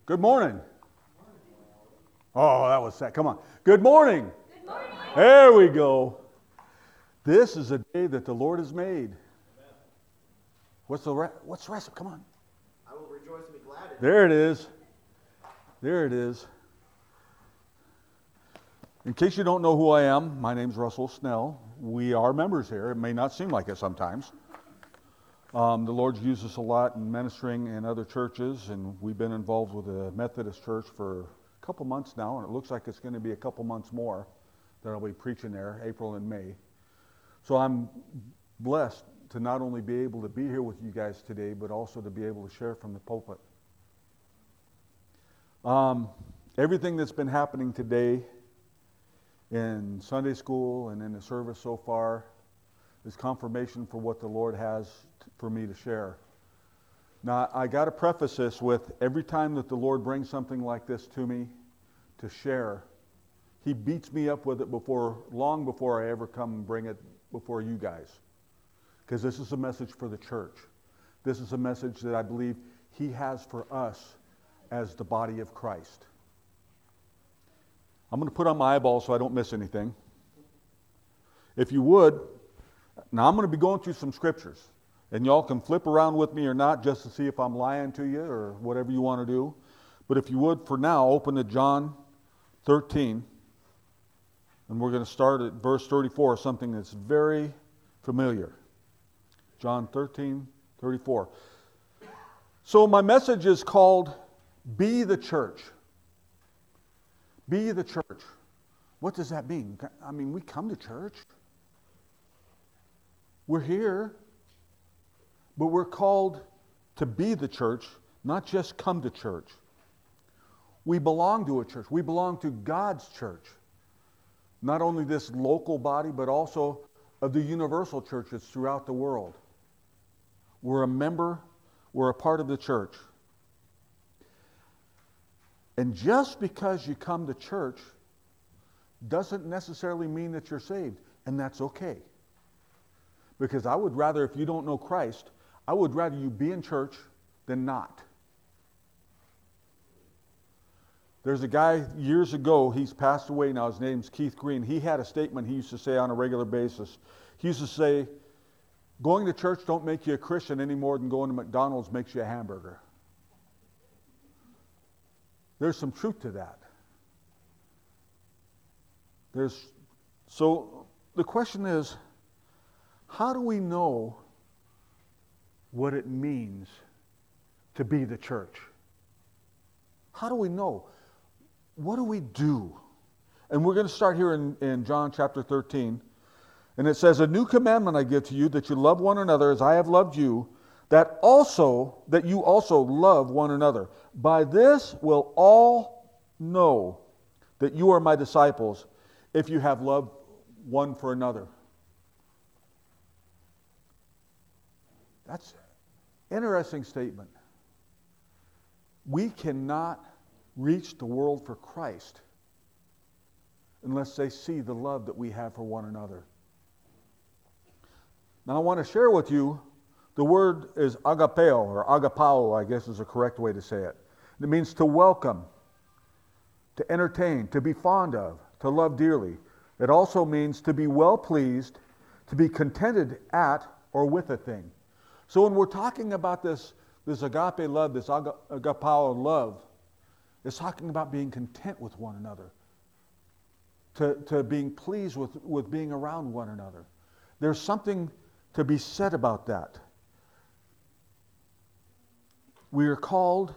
Good morning. Oh, that was sad. Come on. Good morning. Good morning. There we go. This is a day that the Lord has made. What's the rest? Come on. I will rejoice and be glad in it. There it is. There it is. In case you don't know who I am, my name's Russell Snell. We are members here. It may not seem like it sometimes. The Lord's used us a lot in ministering in other churches, and we've been involved with the Methodist Church for a couple months now, and it looks like it's going to be a couple months more that I'll be preaching there, April and May. So I'm blessed to not only be able to be here with you guys today, but also to be able to share from the pulpit. Everything that's been happening today in Sunday school and in the service so far is confirmation for what the Lord has for me to share. Now, I got to preface this with every time that the Lord brings something like this to me to share, He beats me up with it long before I ever come and bring it before you guys. Because this is a message for the church. This is a message that I believe He has for us as the body of Christ. I'm going to put on my eyeballs so I don't miss anything. If you would, now I'm going to be going through some scriptures. And y'all can flip around with me or not just to see if I'm lying to you or whatever you want to do. But if you would, for now, open to John 13. And we're going to start at verse 34, something that's very familiar. John 13:34. So my message is called, Be the Church. Be the church. What does that mean? I mean, we come to church. We're here. But we're called to be the church, not just come to church. We belong to a church. We belong to God's church. Not only this local body, but also of the universal churches throughout the world. We're a member. We're a part of the church. And just because you come to church doesn't necessarily mean that you're saved. And that's okay. Because I would rather, if you don't know Christ, I would rather you be in church than not. There's a guy years ago, he's passed away now, his name's Keith Green. He had a statement he used to say on a regular basis. He used to say, going to church don't make you a Christian any more than going to McDonald's makes you a hamburger. There's some truth to that. So the question is, how do we know what it means to be the church? How do we know? What do we do? And we're going to start here in John chapter 13. And it says, A new commandment I give to you, that you love one another as I have loved you, that you also love one another. By this will all know that you are my disciples, if you have love one for another. That's an interesting statement. We cannot reach the world for Christ unless they see the love that we have for one another. Now I want to share with you, the word is agapeo, or agapao, I guess is the correct way to say it. It means to welcome, to entertain, to be fond of, to love dearly. It also means to be well pleased, to be contented at or with a thing. So when we're talking about this agape love, this agapao love, it's talking about being content with one another, to being pleased with being around one another. There's something to be said about that. We are called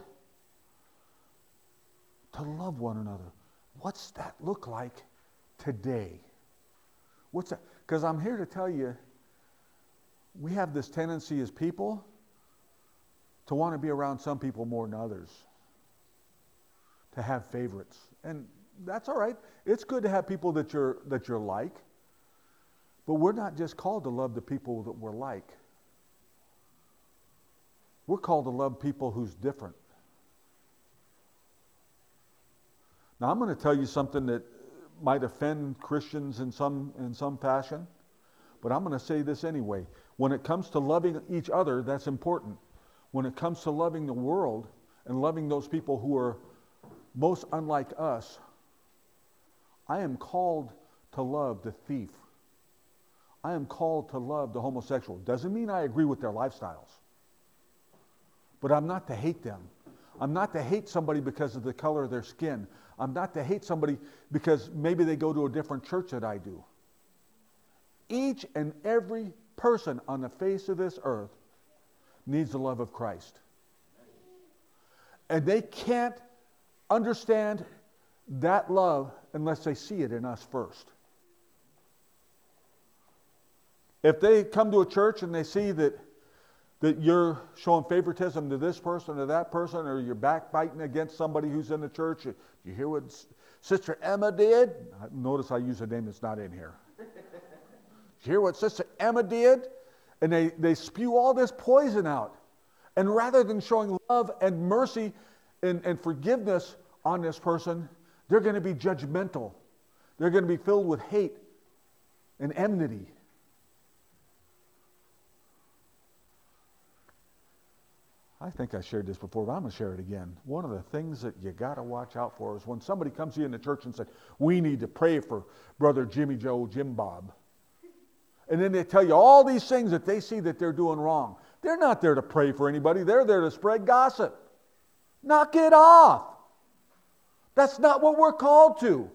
to love one another. What's that look like today? What's that? Because I'm here to tell you, we have this tendency as people to want to be around some people more than others, to have favorites. And that's all right. It's good to have people that you're like, but we're not just called to love the people that we're like. We're called to love people who's different. Now I'm going to tell you something that might offend Christians in some fashion, but I'm going to say this anyway. When it comes to loving each other, that's important. When it comes to loving the world and loving those people who are most unlike us, I am called to love the thief. I am called to love the homosexual. Doesn't mean I agree with their lifestyles. But I'm not to hate them. I'm not to hate somebody because of the color of their skin. I'm not to hate somebody because maybe they go to a different church that I do. Each and every person on the face of this earth needs the love of Christ. And they can't understand that love unless they see it in us first. If they come to a church and they see that you're showing favoritism to this person or that person, or you're backbiting against somebody who's in the church, you hear what Sister Emma did? Notice I use a name that's not in here. You hear what Sister Emma did? And they spew all this poison out. And rather than showing love and mercy and forgiveness on this person, they're going to be judgmental. They're going to be filled with hate and enmity. I think I shared this before, but I'm going to share it again. One of the things that you got to watch out for is when somebody comes to you in the church and says, we need to pray for Brother Jimmy Joe, Jim Bob. And then they tell you all these things that they see that they're doing wrong. They're not there to pray for anybody. They're there to spread gossip. Knock it off. That's not what we're called to.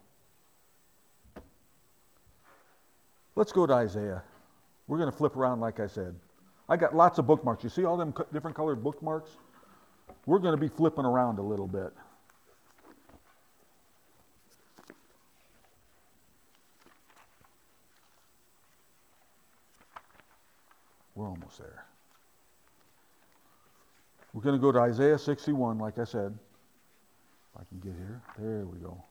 Let's go to Isaiah. We're going to flip around like I said. I got lots of bookmarks. You see all them different colored bookmarks? We're going to be flipping around a little bit. We're almost there. We're going to go to Isaiah 61, like I said. If I can get here. There we go.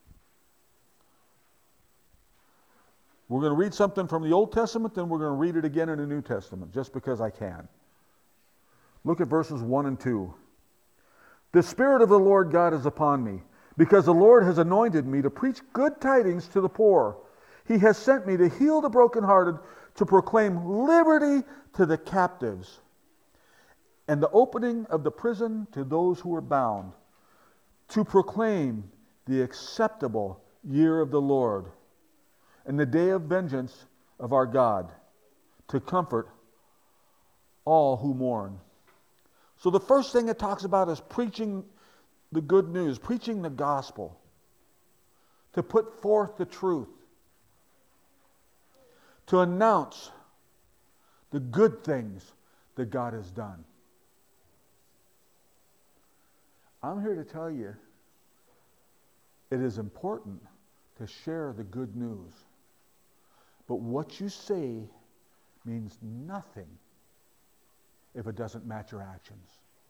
We're going to read something from the Old Testament, then we're going to read it again in the New Testament, just because I can. Look at verses 1 and 2. The Spirit of the Lord God is upon me, because the Lord has anointed me to preach good tidings to the poor. He has sent me to heal the brokenhearted, to proclaim liberty to the captives, and the opening of the prison to those who are bound, to proclaim the acceptable year of the Lord, and the day of vengeance of our God, to comfort all who mourn. So the first thing it talks about is preaching the good news, preaching the gospel, to put forth the truth, to announce the good things that God has done. I'm here to tell you, it is important to share the good news. But what you say means nothing if it doesn't match your actions.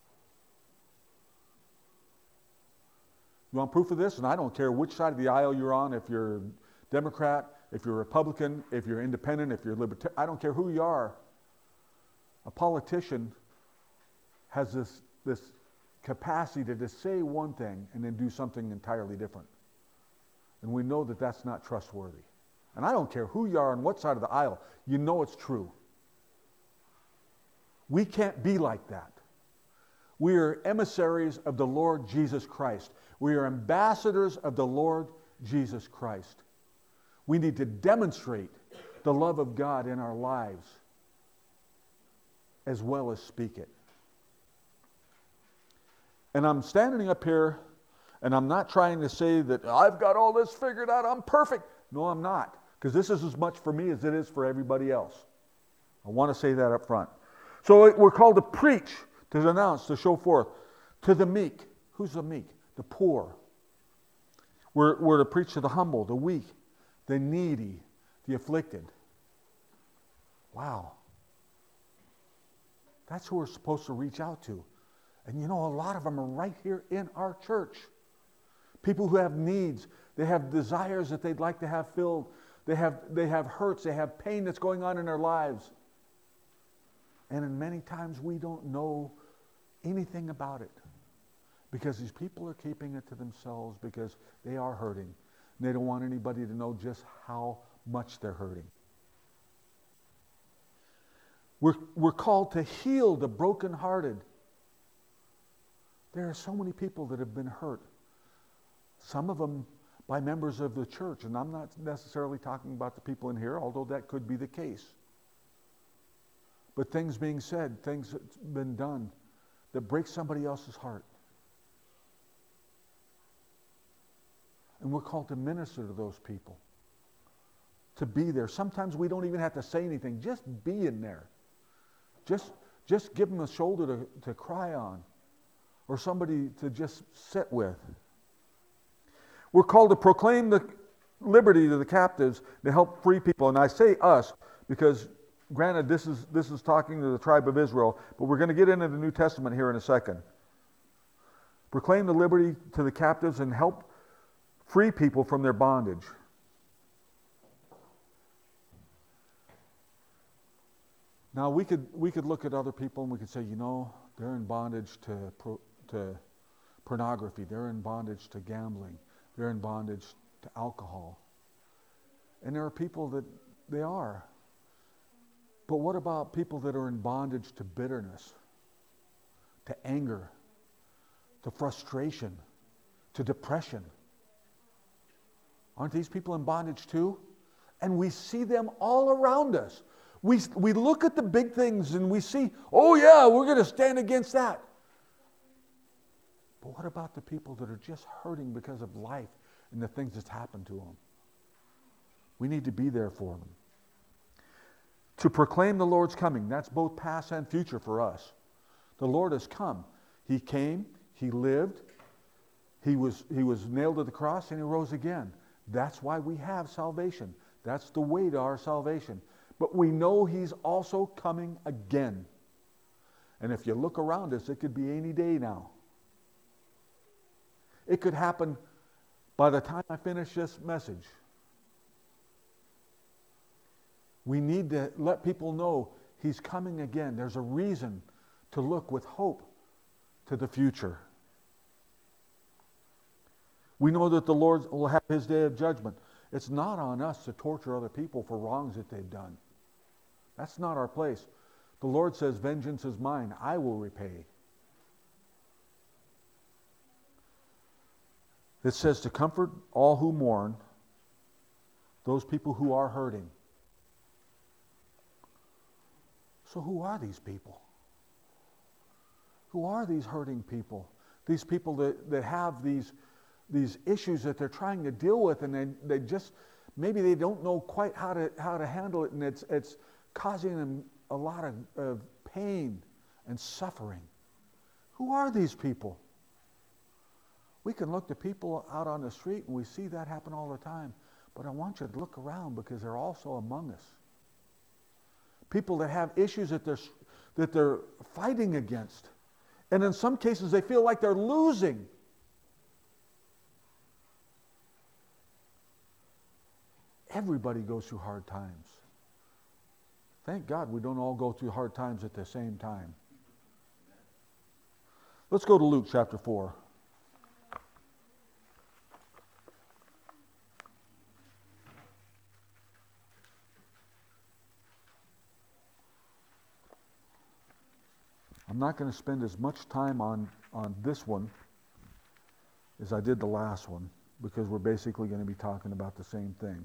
You want proof of this? And I don't care which side of the aisle you're on, if you're Democrat, if you're Republican, if you're independent, if you're libertarian, I don't care who you are. A politician has this capacity to just say one thing and then do something entirely different. And we know that that's not trustworthy. And I don't care who you are on what side of the aisle, you know it's true. We can't be like that. We are emissaries of the Lord Jesus Christ. We are ambassadors of the Lord Jesus Christ. We need to demonstrate the love of God in our lives as well as speak it. And I'm standing up here and I'm not trying to say that I've got all this figured out, I'm perfect. No, I'm not. Because this is as much for me as it is for everybody else. I want to say that up front. So we're called to preach, to announce, to show forth. To the meek. Who's the meek? The poor. We're to preach to the humble, the weak, the needy, the afflicted. Wow. That's who we're supposed to reach out to. And you know, a lot of them are right here in our church. People who have needs. They have desires that they'd like to have filled. They have hurts. They have pain that's going on in their lives. And in many times we don't know anything about it. Because these people are keeping it to themselves because they are hurting. And they don't want anybody to know just how much they're hurting. We're called to heal the brokenhearted. There are so many people that have been hurt. Some of them by members of the church. And I'm not necessarily talking about the people in here, although that could be the case. But things being said, things that's been done that break somebody else's heart. And we're called to minister to those people. To be there. Sometimes we don't even have to say anything. Just be in there. Just give them a shoulder to cry on. Or somebody to just sit with. We're called to proclaim the liberty to the captives to help free people. And I say us because, granted, this is talking to the tribe of Israel, but we're going to get into the New Testament here in a second. Proclaim the liberty to the captives and help free people from their bondage. Now we could look at other people and we could say, they're in bondage to pornography. They're in bondage to gambling. They're in bondage to alcohol. And there are people that they are. But what about people that are in bondage to bitterness, to anger, to frustration, to depression? Aren't these people in bondage too? And we see them all around us. We look at the big things and we see, oh yeah, we're going to stand against that. But what about the people that are just hurting because of life and the things that's happened to them? We need to be there for them. To proclaim the Lord's coming, that's both past and future for us. The Lord has come. He came, He lived, He was nailed to the cross, and He rose again. That's why we have salvation. That's the way to our salvation. But we know He's also coming again. And if you look around us, it could be any day now. It could happen by the time I finish this message. We need to let people know He's coming again. There's a reason to look with hope to the future. We know that the Lord will have His day of judgment. It's not on us to torture other people for wrongs that they've done. That's not our place. The Lord says, vengeance is mine. I will repay. It says to comfort all who mourn, those people who are hurting. So who are these people? Who are these hurting people? These people that have these issues that they're trying to deal with, and they just, maybe they don't know quite how to handle it, and it's causing them a lot of pain and suffering. Who are these people? We can look to people out on the street and we see that happen all the time, but I want you to look around because they're also among us. People that have issues that they're fighting against, and in some cases they feel like they're losing. Everybody goes through hard times. Thank God we don't all go through hard times at the same time. Let's go to Luke chapter 4. I'm not going to spend as much time on this one as I did the last one, because we're basically going to be talking about the same thing.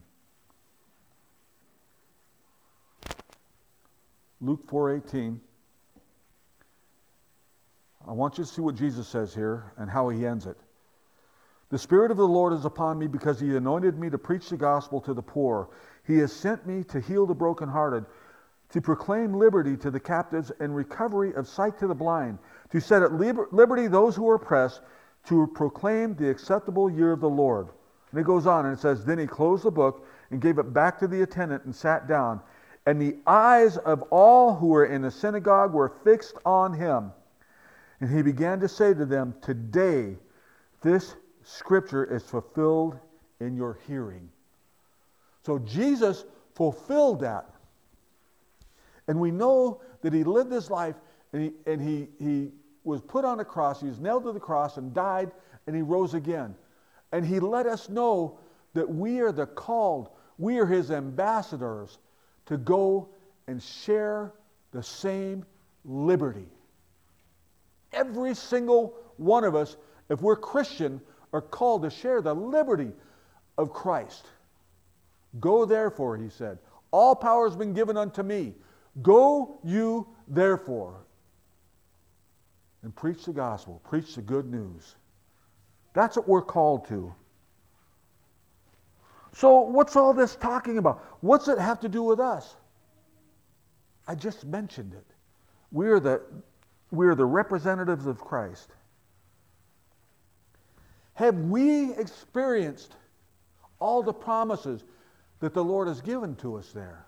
Luke 4:18. I want you to see what Jesus says here and how He ends it. The Spirit of the Lord is upon me because He anointed me to preach the gospel to the poor. He has sent me to heal the brokenhearted, to proclaim liberty to the captives and recovery of sight to the blind, to set at liberty those who are oppressed, to proclaim the acceptable year of the Lord. And it goes on and it says, then He closed the book and gave it back to the attendant and sat down. And the eyes of all who were in the synagogue were fixed on Him. And He began to say to them, today this scripture is fulfilled in your hearing. So Jesus fulfilled that. And we know that He lived this life, and he was put on a cross, He was nailed to the cross and died, and He rose again. And He let us know that we are the called, we are His ambassadors to go and share the same liberty. Every single one of us, if we're Christian, are called to share the liberty of Christ. Go therefore, he said. All power has been given unto me. Go you therefore and preach the gospel. Preach the good news. That's what we're called to. So what's all this talking about? What's it have to do with us? I just mentioned it. We are the representatives of Christ. Have we experienced all the promises that the Lord has given to us there?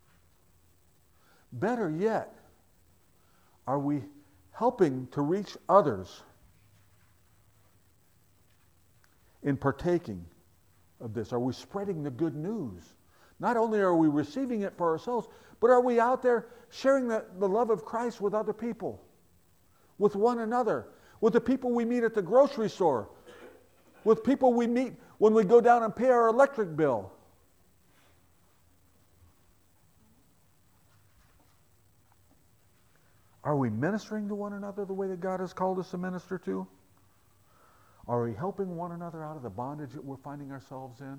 Better yet, are we helping to reach others in partaking of this? Are we spreading the good news? Not only are we receiving it for ourselves, but are we out there sharing the love of Christ with other people, with one another, with the people we meet at the grocery store, with people we meet when we go down and pay our electric bill? Are we ministering to one another the way that God has called us to minister to? Are we helping one another out of the bondage that we're finding ourselves in?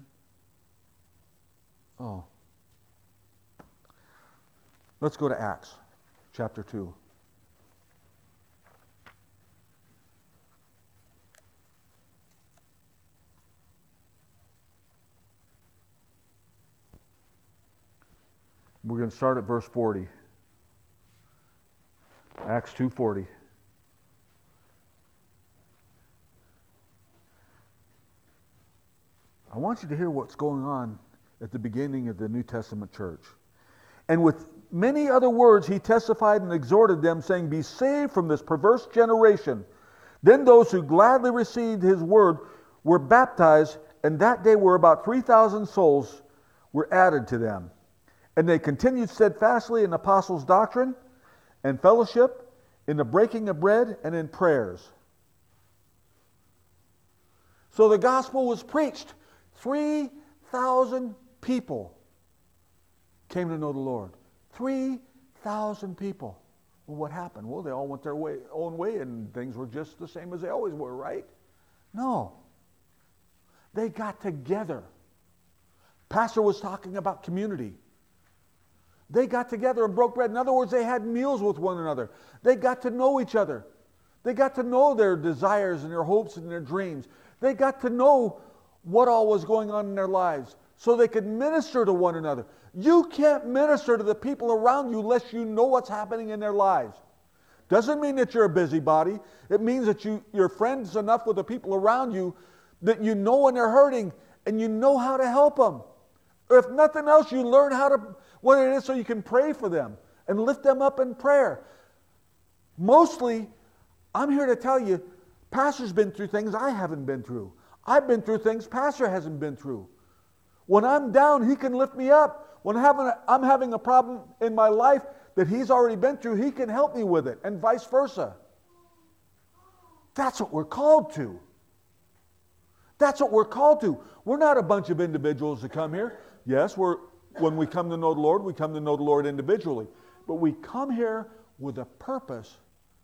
Oh. Let's go to Acts chapter 2. We're going to start at verse 40. Acts 2:40. I want you to hear what's going on at the beginning of the New Testament church. And with many other words he testified and exhorted them, saying, "Be saved from this perverse generation." Then those who gladly received his word were baptized, and that day were about 3,000 souls were added to them. And they continued steadfastly in the apostles' doctrine and fellowship, in the breaking of bread, and in prayers. So the gospel was preached. 3,000 people came to know the Lord. 3,000 people. Well, what happened? Well, they all went their own way, and things were just the same as they always were, right? No. They got together. Pastor was talking about community. They got together and broke bread. In other words, they had meals with one another. They got to know each other. They got to know their desires and their hopes and their dreams. They got to know what all was going on in their lives so they could minister to one another. You can't minister to the people around you unless you know what's happening in their lives. Doesn't mean that you're a busybody. It means that you're friends enough with the people around you that you know when they're hurting and you know how to help them. Or if nothing else, you learn what it is so you can pray for them and lift them up in prayer. Mostly, I'm here to tell you, Pastor's been through things I haven't been through. I've been through things Pastor hasn't been through. When I'm down, he can lift me up. When I'm having a problem in my life that he's already been through, he can help me with it, and vice versa. That's what we're called to. That's what we're called to. We're not a bunch of individuals that come here. Yes, when we come to know the Lord, we come to know the Lord individually. But we come here with a purpose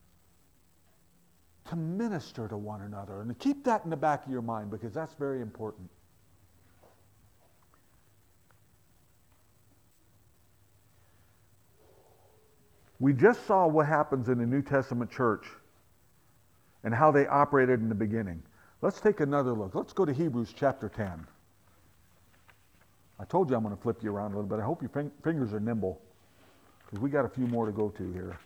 to minister to one another. And to keep that in the back of your mind, because that's very important. We just saw what happens in the New Testament church and how they operated in the beginning. Let's take another look. Let's go to Hebrews chapter 10. I told you I'm going to flip you around a little bit. I hope your fingers are nimble, because we got a few more to go to here.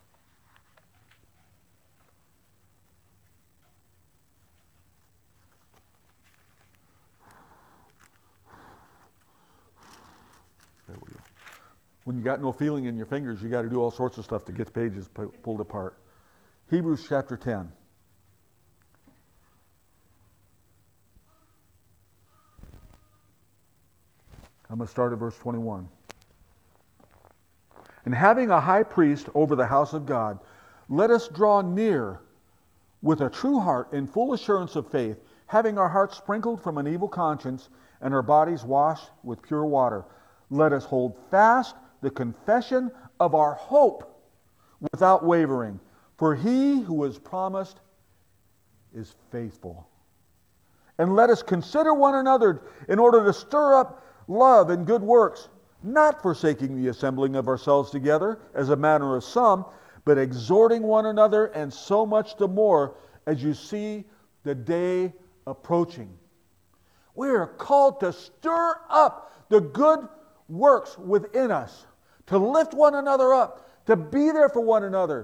There we go. When you got no feeling in your fingers, you got to do all sorts of stuff to get the pages pulled apart. Hebrews chapter 10. I'm going to start at verse 21. And having a high priest over the house of God, let us draw near with a true heart in full assurance of faith, having our hearts sprinkled from an evil conscience and our bodies washed with pure water. Let us hold fast the confession of our hope without wavering. For he who has promised is faithful. And let us consider one another in order to stir up love and good works, not forsaking the assembling of ourselves together as a manner of some, but exhorting one another, and so much the more as you see the day approaching. We are called to stir up the good works within us, to lift one another up, to be there for one another.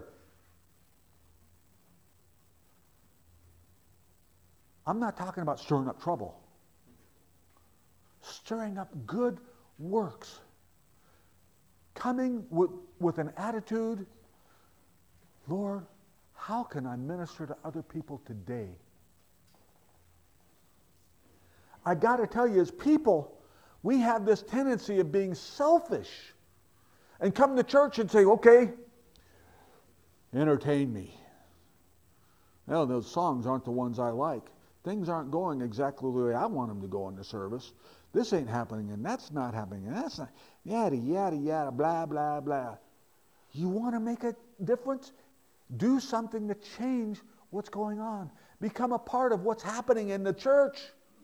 I'm not talking about stirring up trouble. Stirring up good works. Coming with an attitude, Lord, how can I minister to other people today? I got to tell you, as people, we have this tendency of being selfish and come to church and say, okay, entertain me. Well, those songs aren't the ones I like. Things aren't going exactly the way I want them to go in the service. This ain't happening, and that's not happening, and that's not, yada, yada, yada, blah, blah, blah. You want to make a difference? Do something to change what's going on. Become a part of what's happening in the church.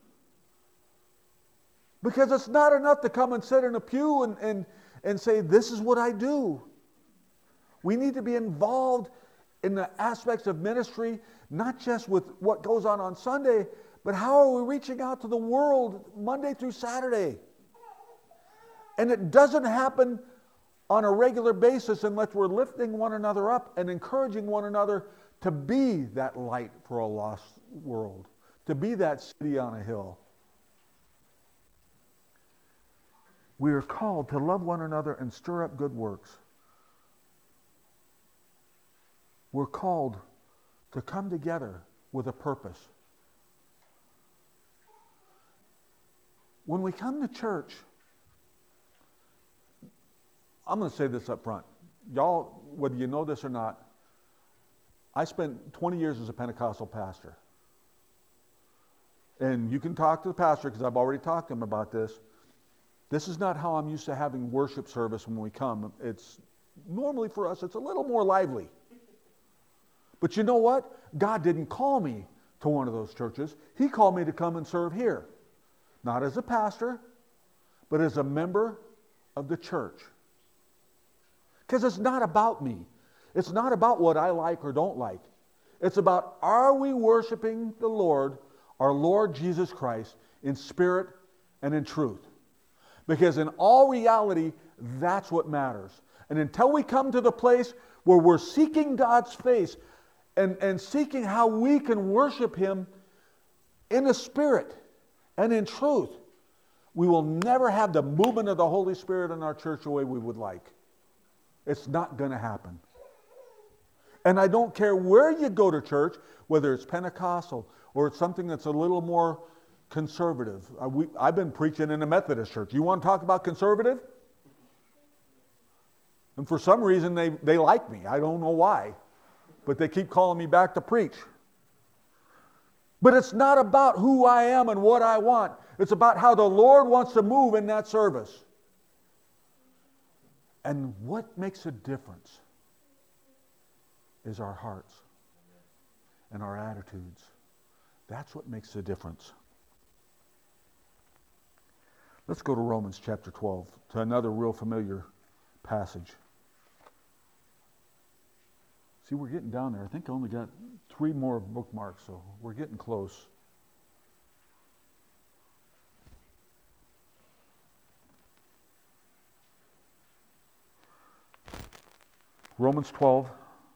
Because it's not enough to come and sit in a pew and say, this is what I do. We need to be involved in the aspects of ministry, not just with what goes on Sunday, but how are we reaching out to the world Monday through Saturday? And it doesn't happen on a regular basis unless we're lifting one another up and encouraging one another to be that light for a lost world, to be that city on a hill. We are called to love one another and stir up good works. We're called to come together with a purpose. When we come to church, I'm going to say this up front. Y'all, whether you know this or not, I spent 20 years as a Pentecostal pastor. And you can talk to the pastor because I've already talked to him about this. This is not how I'm used to having worship service when we come. It's normally for us, it's a little more lively. But you know what? God didn't call me to one of those churches. He called me to come and serve here. Not as a pastor, but as a member of the church. Because it's not about me. It's not about what I like or don't like. It's about, are we worshiping the Lord, our Lord Jesus Christ, in spirit and in truth? Because in all reality, that's what matters. And until we come to the place where we're seeking God's face and seeking how we can worship Him in the Spirit and in truth, we will never have the movement of the Holy Spirit in our church the way we would like. It's not going to happen. And I don't care where you go to church, whether it's Pentecostal or it's something that's a little more conservative. I've been preaching in a Methodist church. You want to talk about conservative? And for some reason, they like me. I don't know why. But they keep calling me back to preach. But it's not about who I am and what I want. It's about how the Lord wants to move in that service. And what makes a difference is our hearts and our attitudes. That's what makes a difference. Let's go to Romans chapter 12, to another real familiar passage. See, we're getting down there. I think I only got 3 more bookmarks, so we're getting close. Romans 12.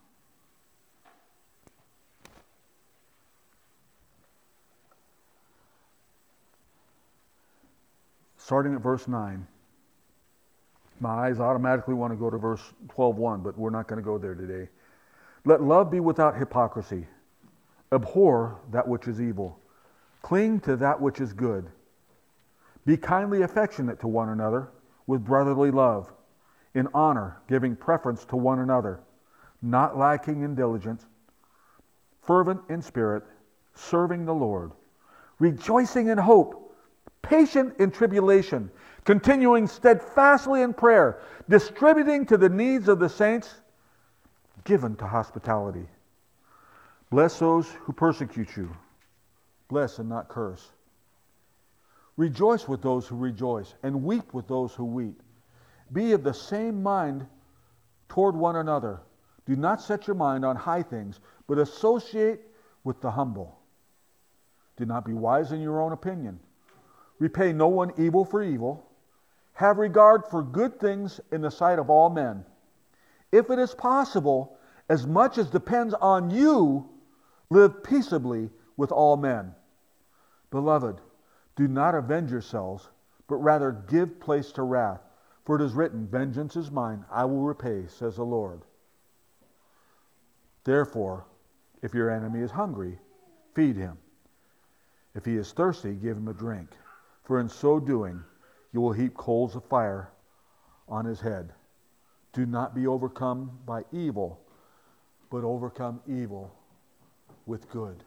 Starting at verse 9. My eyes automatically want to go to verse 12:1, but we're not going to go there today. Let love be without hypocrisy. Abhor that which is evil. Cling to that which is good. Be kindly affectionate to one another with brotherly love, in honor, giving preference to one another, not lacking in diligence, fervent in spirit, serving the Lord, rejoicing in hope, patient in tribulation, continuing steadfastly in prayer, distributing to the needs of the saints, given to hospitality. Bless those who persecute you. Bless and not curse. Rejoice with those who rejoice, and weep with those who weep. Be of the same mind toward one another. Do not set your mind on high things, but associate with the humble. Do not be wise in your own opinion. Repay no one evil for evil. Have regard for good things in the sight of all men. If it is possible, as much as depends on you, live peaceably with all men. Beloved, do not avenge yourselves, but rather give place to wrath. For it is written, vengeance is mine, I will repay, says the Lord. Therefore, if your enemy is hungry, feed him. If he is thirsty, give him a drink. For in so doing, you will heap coals of fire on his head. Do not be overcome by evil, but overcome evil with good.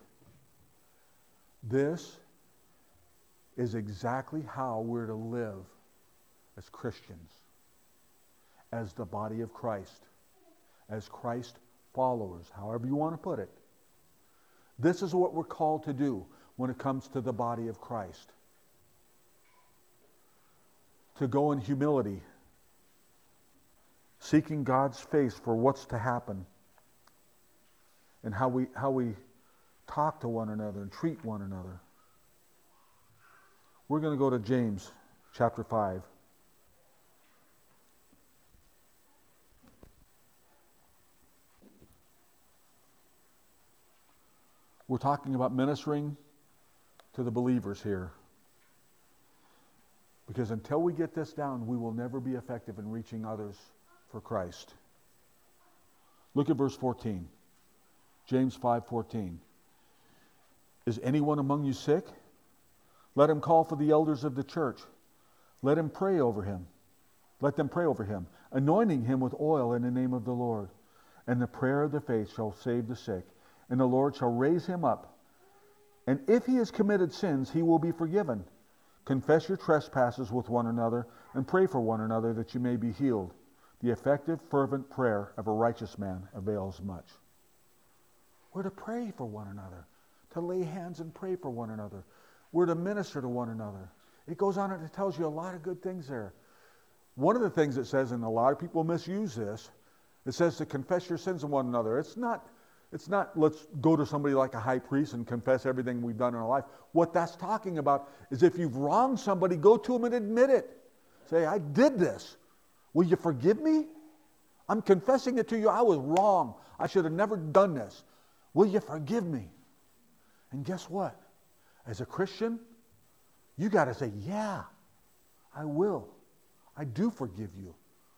This is exactly how we're to live as Christians, as the body of Christ, as Christ followers, however you want to put it. This is what we're called to do when it comes to the body of Christ. To go in humility, seeking God's face for what's to happen, and how we talk to one another and treat one another. We're going to go to James chapter 5. We're talking about ministering to the believers here. Because until we get this down, we will never be effective in reaching others for Christ. Look at verse 14. James 5:14. Is anyone among you sick? Let him call for the elders of the church. Let them pray over him, anointing him with oil in the name of the Lord. And the prayer of the faith shall save the sick, and the Lord shall raise him up. And if he has committed sins, he will be forgiven. Confess your trespasses with one another, and pray for one another that you may be healed. The effective, fervent prayer of a righteous man avails much. We're to pray for one another, to lay hands and pray for one another. We're to minister to one another. It goes on and it tells you a lot of good things there. One of the things it says, and a lot of people misuse this, it says to confess your sins to one another. It's not let's go to somebody like a high priest and confess everything we've done in our life. What that's talking about is if you've wronged somebody, go to them and admit it. Say, I did this. Will you forgive me? I'm confessing it to you. I was wrong. I should have never done this. Will you forgive me? And guess what? As a Christian, you got to say, yeah, I will. I do forgive you.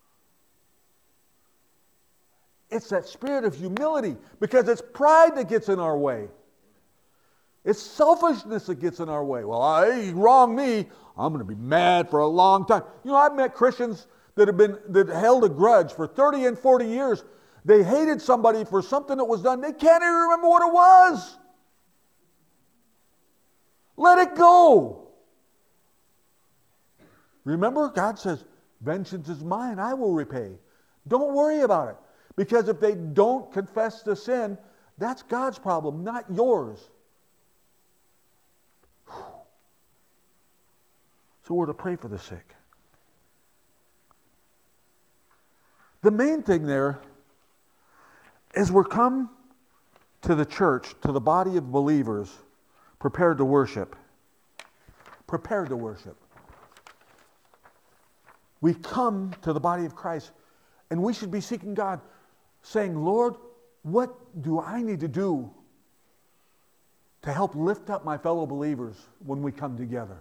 It's that spirit of humility, because it's pride that gets in our way. It's selfishness that gets in our way. Well, he wronged me. I'm going to be mad for a long time. You know, I've met Christians that held a grudge for 30 and 40 years. They hated somebody for something that was done. They can't even remember what it was. Let it go. Remember, God says, vengeance is mine, I will repay. Don't worry about it. Because if they don't confess the sin, that's God's problem, not yours. So we're to pray for the sick. The main thing there is we're come to the church, to the body of believers, prepared to worship. Prepared to worship. We come to the body of Christ, and we should be seeking God, saying, Lord, what do I need to do to help lift up my fellow believers when we come together?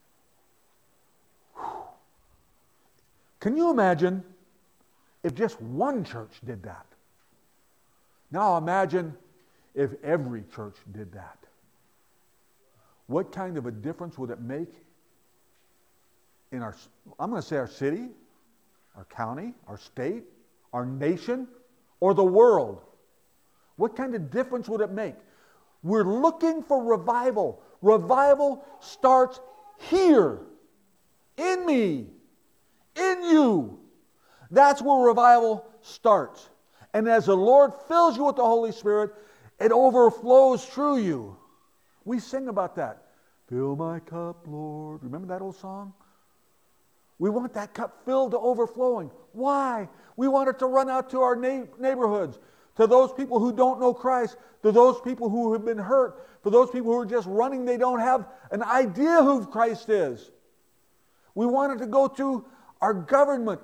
Can you imagine if just one church did that? Now imagine if every church did that. What kind of a difference would it make in our, I'm going to say our city, our county, our state, our nation, or the world? What kind of difference would it make? We're looking for revival. Revival starts here, in me, in you. That's where revival starts. And as the Lord fills you with the Holy Spirit, It overflows through you. We sing about that. Fill my cup, Lord. Remember that old song? We want that cup filled to overflowing. Why? We want it to run out to our neighborhoods, to those people who don't know Christ, to those people who have been hurt, for those people who are just running, they don't have an idea who Christ is. We want it to go to our government,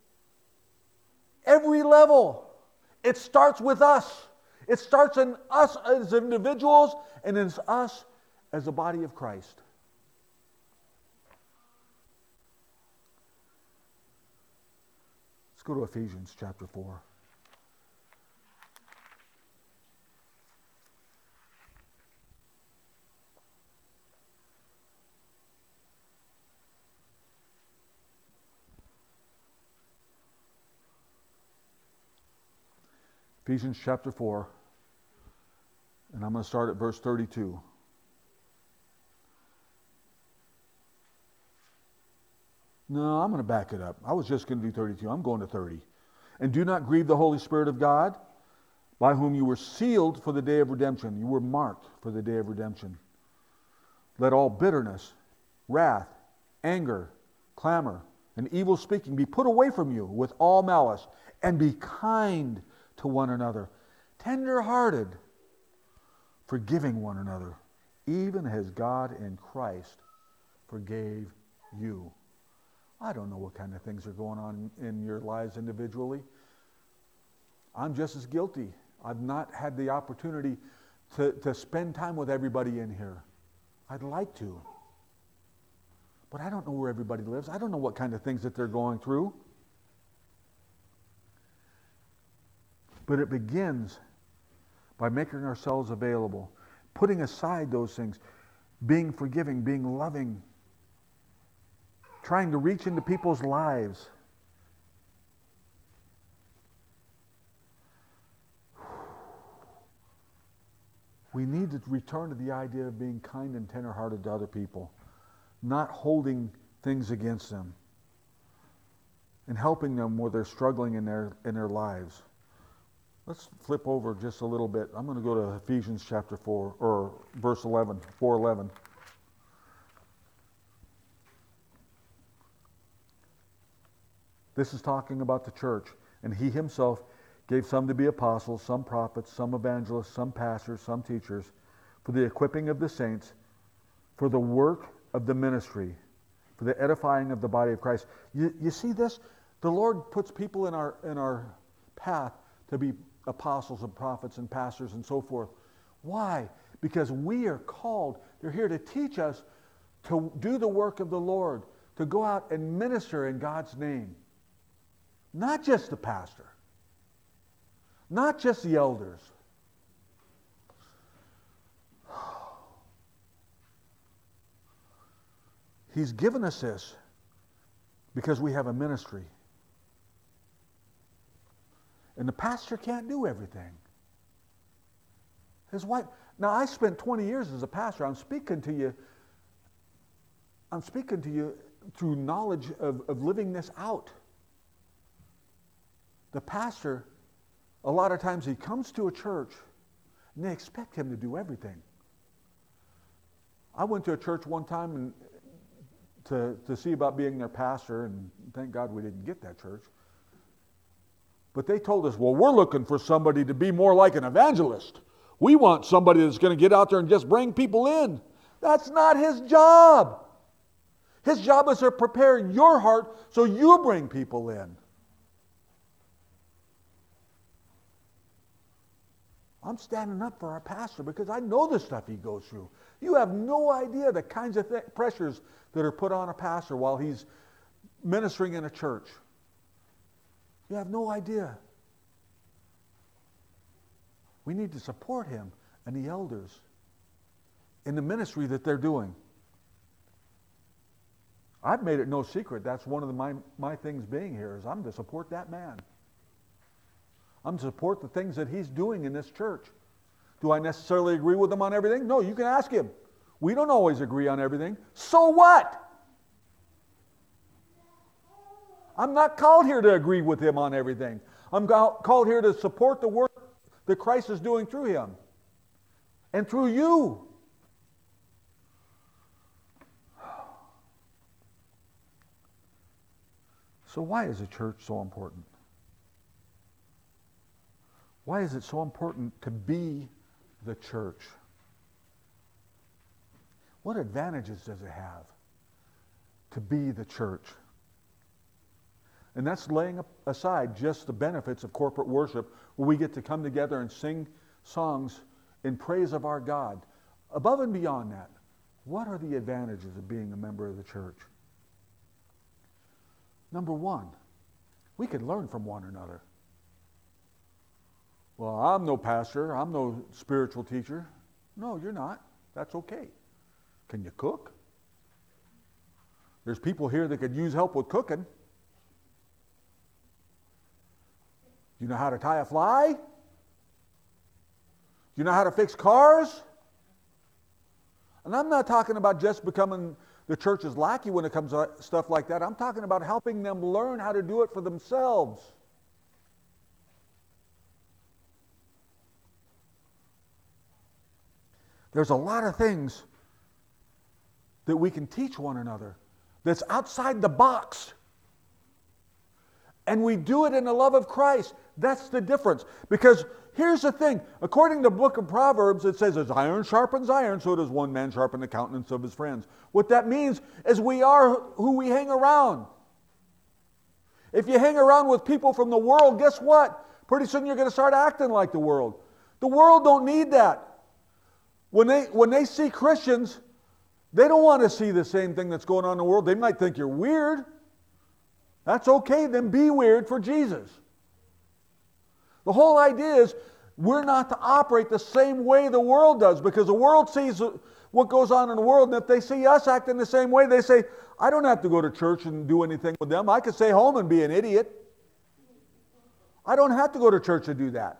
every level. It starts with us. It starts in us as individuals, and it's us as the body of Christ. Let's go to Ephesians chapter 4. Ephesians chapter 4, and I'm going to start at verse 32. No, I'm going to back it up. I was just going to do 32. I'm going to 30. And do not grieve the Holy Spirit of God, by whom you were sealed for the day of redemption. You were marked for the day of redemption. Let all bitterness, wrath, anger, clamor, and evil speaking be put away from you with all malice, and be kind to one another, tender-hearted, forgiving one another, even as God in Christ forgave you. I don't know what kind of things are going on in your lives individually. I'm just as guilty. I've not had the opportunity to spend time with everybody in here. I'd like to. But I don't know where everybody lives. I don't know what kind of things that they're going through. But it begins by making ourselves available, putting aside those things, being forgiving, being loving, trying to reach into people's lives. We need to return to the idea of being kind and tender-hearted to other people, not holding things against them, and helping them where they're struggling in their lives. Let's flip over just a little bit. I'm going to go to Ephesians chapter 4, or verse 11, 4:11. This is talking about the church. And he himself gave some to be apostles, some prophets, some evangelists, some pastors, some teachers, for the equipping of the saints, for the work of the ministry, for the edifying of the body of Christ. You see this? The Lord puts people in our path to be apostles and prophets and pastors and so forth. Why? Because we are called. They're here to teach us to do the work of the Lord, to go out and minister in God's name. Not just the pastor. Not just the elders. He's given us this because we have a ministry. And the pastor can't do everything. His wife. Now, I spent 20 years as a pastor. I'm speaking to you through knowledge of living this out. The pastor, a lot of times he comes to a church and they expect him to do everything. I went to a church one time to see about being their pastor, and thank God we didn't get that church. But they told us, well, we're looking for somebody to be more like an evangelist. We want somebody that's going to get out there and just bring people in. That's not his job. His job is to prepare your heart so you bring people in. I'm standing up for our pastor because I know the stuff he goes through. You have no idea the kinds of pressures that are put on a pastor while he's ministering in a church. You have no idea. We need to support him and the elders in the ministry that they're doing. I've made it no secret. That's one of my things being here is I'm to support that man. I'm to support the things that he's doing in this church. Do I necessarily agree with him on everything? No, you can ask him. We don't always agree on everything. So what? I'm not called here to agree with him on everything. I'm called here to support the work that Christ is doing through him. and through you. So why is the church so important? Why is it so important to be the church? What advantages does it have to be the church? And that's laying aside just the benefits of corporate worship, where we get to come together and sing songs in praise of our God. Above and beyond that, what are the advantages of being a member of the church? Number one, we can learn from one another. Well, I'm no pastor. I'm no spiritual teacher. No, you're not. That's okay. Can you cook? There's people here that could use help with cooking. You know how to tie a fly? You know how to fix cars? And I'm not talking about just becoming the church's lackey when it comes to stuff like that. I'm talking about helping them learn how to do it for themselves. There's a lot of things that we can teach one another that's outside the box. And we do it in the love of Christ. That's the difference. Because here's the thing. According to the book of Proverbs, it says, as iron sharpens iron, so does one man sharpen the countenance of his friends. What that means is we are who we hang around. If you hang around with people from the world, guess what? Pretty soon you're going to start acting like the world. The world don't need that. When they see Christians, they don't want to see the same thing that's going on in the world. They might think you're weird. That's okay, then be weird for Jesus. The whole idea is we're not to operate the same way the world does, because the world sees what goes on in the world, and if they see us acting the same way, they say, I don't have to go to church and do anything with them. I could stay home and be an idiot. I don't have to go to church to do that.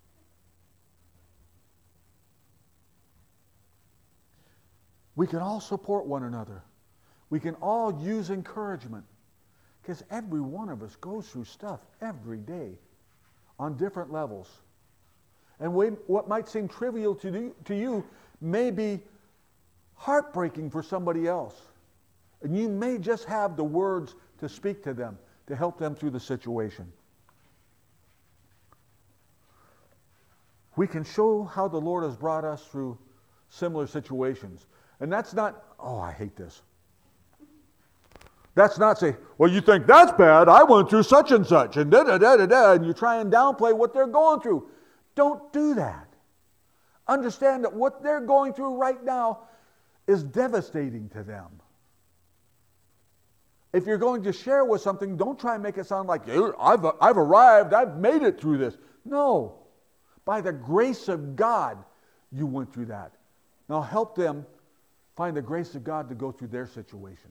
We can all support one another. We can all use encouragement. Because every one of us goes through stuff every day on different levels. And what might seem trivial to you may be heartbreaking for somebody else. And you may just have the words to speak to them, to help them through the situation. We can show how the Lord has brought us through similar situations. And that's not, oh, I hate this. That's not say, well, you think that's bad, I went through such and such, and da-da-da-da-da, and you try and downplay what they're going through. Don't do that. Understand that what they're going through right now is devastating to them. If you're going to share with something, don't try and make it sound like, I've arrived, I've made it through this. No. By the grace of God, you went through that. Now help them find the grace of God to go through their situation.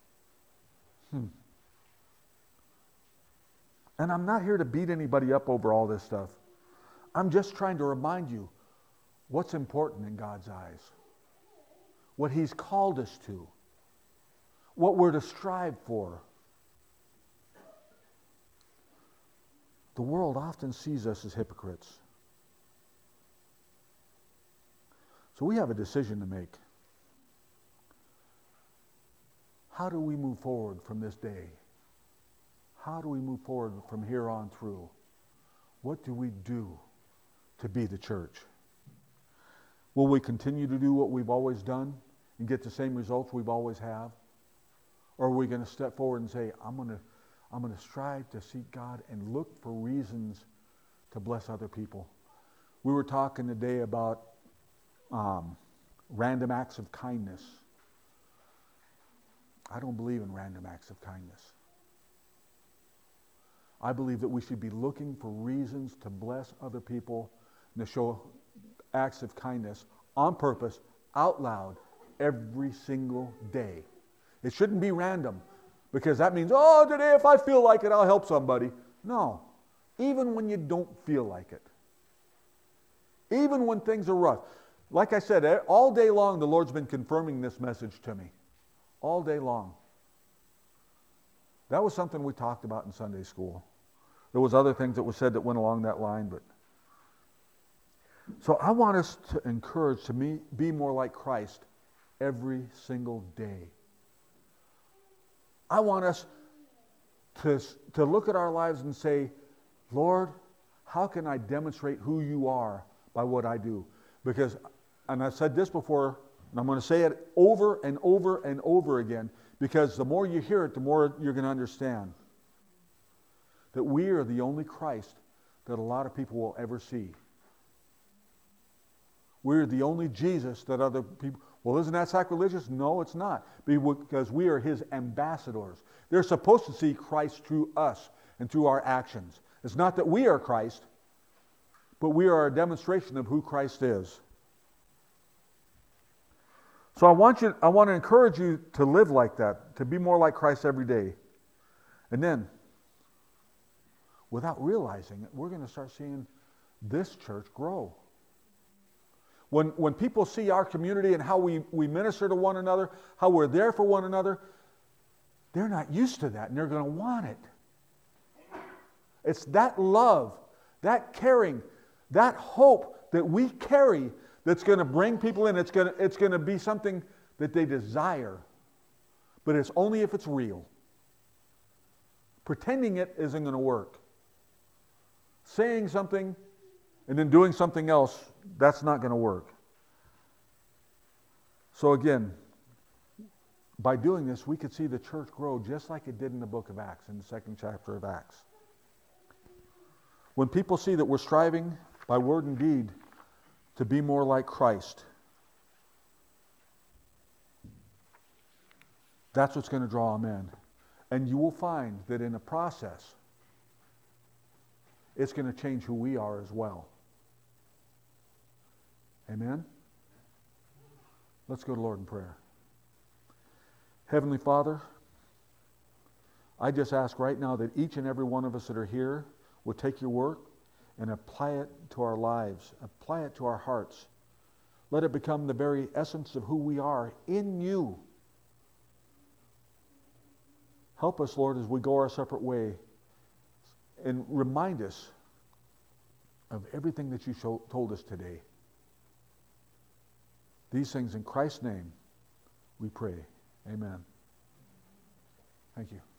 And I'm not here to beat anybody up over all this stuff. I'm just trying to remind you what's important in God's eyes. What He's called us to. What we're to strive for. The world often sees us as hypocrites. So we have a decision to make. How do we move forward from this day? How do we move forward from here on through? What do we do to be the church? Will we continue to do what we've always done and get the same results we've always have? Or are we going to step forward and say, I'm going to strive to seek God and look for reasons to bless other people? We were talking today about random acts of kindness. I don't believe in random acts of kindness. I believe that we should be looking for reasons to bless other people and to show acts of kindness on purpose, out loud, every single day. It shouldn't be random, because that means, oh, today if I feel like it, I'll help somebody. No. Even when you don't feel like it. Even when things are rough. Like I said, all day long the Lord's been confirming this message to me. All day long. That was something we talked about in Sunday school. There was other things that were said that went along that line, but So I want us to encourage to be more like Christ every single day. I want us to look at our lives and say, Lord, how can I demonstrate who you are by what I do? Because, and I've said this before, and I'm going to say it over and over and over again, because the more you hear it, the more you're going to understand that we are the only Christ that a lot of people will ever see. We're the only Jesus that other people... Well, isn't that sacrilegious? No, it's not. Because we are his ambassadors. They're supposed to see Christ through us and through our actions. It's not that we are Christ, but we are a demonstration of who Christ is. So I want to encourage you to live like that, to be more like Christ every day. And then, without realizing it, we're going to start seeing this church grow. When people see our community and how we minister to one another, how we're there for one another, they're not used to that and they're going to want it. It's that love, that caring, that hope that we carry that's going to bring people in. It's going to be something that they desire. But it's only if it's real. Pretending it isn't going to work. Saying something and then doing something else, that's not going to work. So again, by doing this, we could see the church grow just like it did in the book of Acts, in the second chapter of Acts. When people see that we're striving by word and deed to be more like Christ, that's what's going to draw them in. And you will find that in the process, it's going to change who we are as well. Amen? Let's go to Lord in prayer. Heavenly Father, I just ask right now that each and every one of us that are here would take your work and apply it to our lives, apply it to our hearts. Let it become the very essence of who we are in you. Help us, Lord, as we go our separate way, and remind us of everything that you told us today. These things in Christ's name we pray. Amen. Thank you.